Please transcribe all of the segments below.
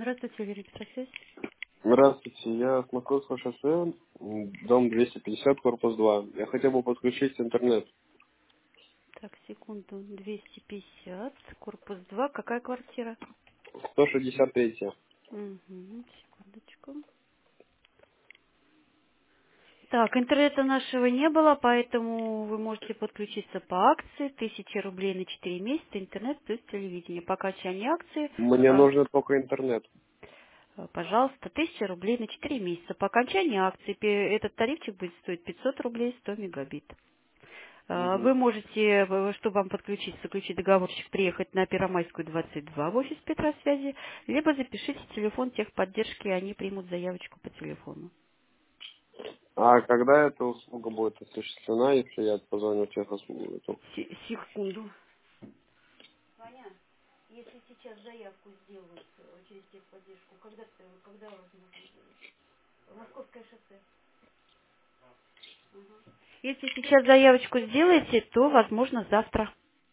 Здравствуйте, Валерий Петросвязь. Здравствуйте, я с Московского шоссе, дом 250, корпус 2. Я хотел бы подключить интернет. Так, секунду. 250, корпус 2. Какая квартира? 163. Угу, секундочку. Так, интернета нашего не было, поэтому вы можете подключиться по акции. 1000 рублей на 4 месяца, интернет плюс телевидение. По окончании акции, Мне нужно только интернет. пожалуйста, 1000 рублей на 4 месяца. По окончании акции этот тарифчик будет стоить 500 рублей 100 мегабит. Угу. Вы можете, чтобы вам подключить, заключить договорчик, приехать на Первомайскую, 22 в офис Петросвязи, либо запишите телефон техподдержки, и они примут заявочку по телефону. А когда эта услуга будет осуществлена, если я позвоню в техуслугу? Секунду. Ваня, если сейчас заявку сделают через техподдержку, когда возможно сделать? Московское шоссе. Если сейчас заявочку сделаете, то, возможно, завтра.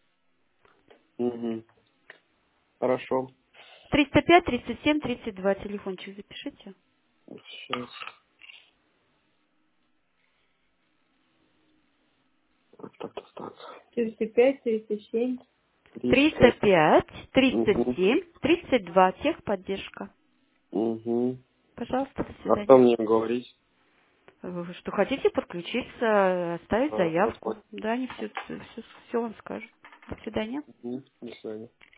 Угу. Хорошо. 305 37 32, телефончик запишите. Сейчас. Так. 35, 37. 300. 305 Угу. 37 32, техподдержка. Угу. Пожалуйста, до А что свидания. мне говорить? Вы что, хотите подключиться, оставить Хорошо. заявку? Да, они все вам скажут. До свидания. Угу. До свидания.